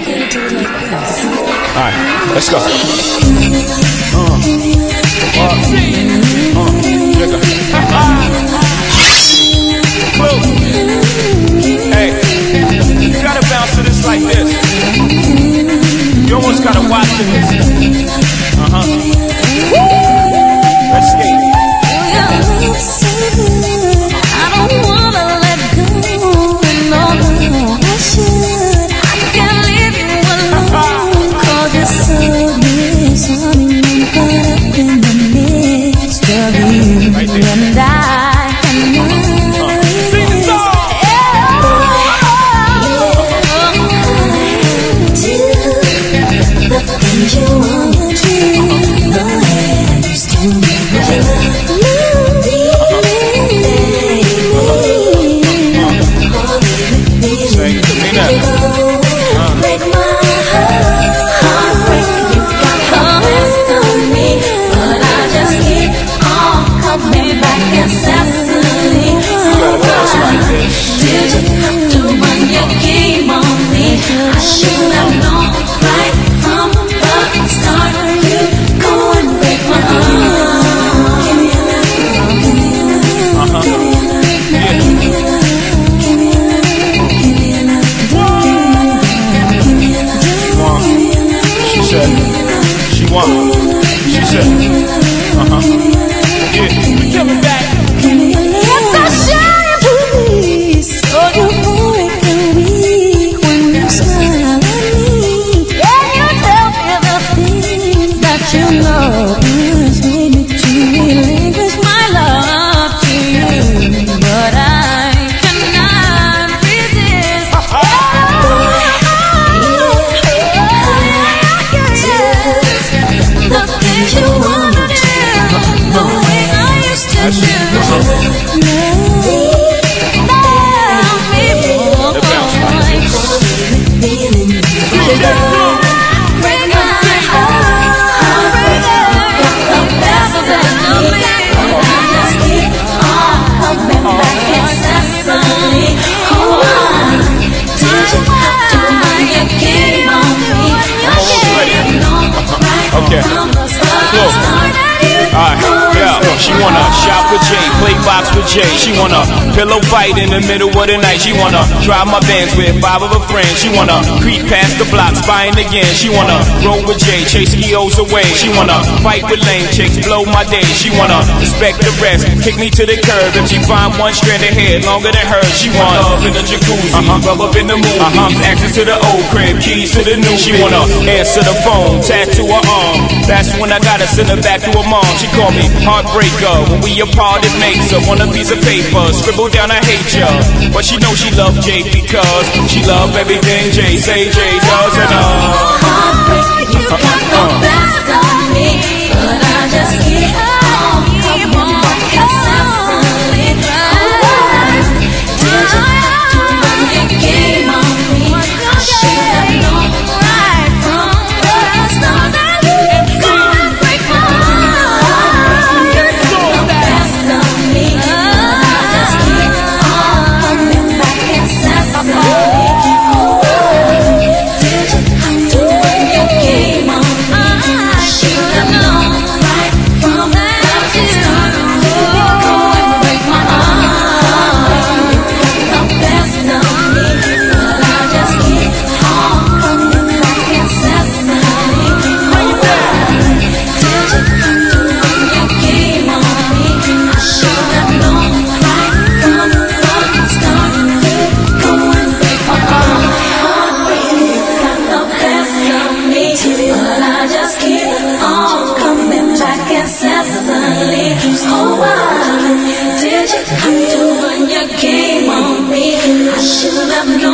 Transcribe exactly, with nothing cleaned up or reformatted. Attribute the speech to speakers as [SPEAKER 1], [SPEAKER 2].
[SPEAKER 1] Alright, let's go. Uh, uh, uh, hey, you gotta bounce to this like this. You almost gotta watch this. Uh-huh. Let's skate.
[SPEAKER 2] I don't wanna let go. No, no, I should. I can't leave you alone. Cause you're so disarming. I'm caught up in the midst of you.
[SPEAKER 1] Right there.
[SPEAKER 2] And I cannot resist.
[SPEAKER 1] Sing the song.
[SPEAKER 2] The things you wanna do, the ways to make me love me,
[SPEAKER 1] Sing to me now.
[SPEAKER 2] break my heart, break you got the best of me, but I just keep on coming back incessantly. Did you have to run your game on me? I should have known right from the start. You go and break my heart. Give me a love, give me a love,
[SPEAKER 1] Uh-huh.
[SPEAKER 2] give me a love,
[SPEAKER 1] Yeah.
[SPEAKER 2] give me a love, give me a love, give me a love, give me a love.
[SPEAKER 1] She said, she won. She said, uh-huh. Yeah. Coming back.
[SPEAKER 2] It's a shame, please, so you know it can be when you smile at me. Yeah, you tell me the things that you know is made me to relinquish my love to you, but I cannot resist. The things you wanna do, the way I used to do.
[SPEAKER 1] Okay. Look. Alright, yeah. She wanna shop with Jay, play box with Jay. She wanna pillow fight in the middle of the night. She wanna drive my Benz with five of her friends. She wanna creep past the block, spying again. She wanna roll with Jay, chase skios away. She wanna fight with lame chicks, blow my day. She wanna respect the rest, kick me to the curb. If she find one strand of hair longer than hers, she want love in the jacuzzi, uh-huh. rub up in the movie, uh-huh. access to the old crib, keys to the new. She wanna answer the phone, tattoo her arm. That's when I gotta send her back to her mom. She called me heartbreaker. When we apart, it makes her want a piece of paper. Scribble down, I hate ya. But she knows she loved Jay because she loved everything Jay say Jay does. And uh,
[SPEAKER 2] Heartbreak, you got the best of me, but I just keep on coming back incessantly. Did you have to run your game on me? I should have known right from the start. Go and break my heart. You got the best of me, but I just keep on coming back incessantly. Did you have to run your game on me? I should have known right from the start. Go and break my heart. You got the best of me, but I just keep on coming back incessantly. Did you have to run your game on me? I should have known right from the start. Go and break my heart. You got the best of me, but I just keep on coming back incessantly. Oh, why did you have to run your game on me? I should have known.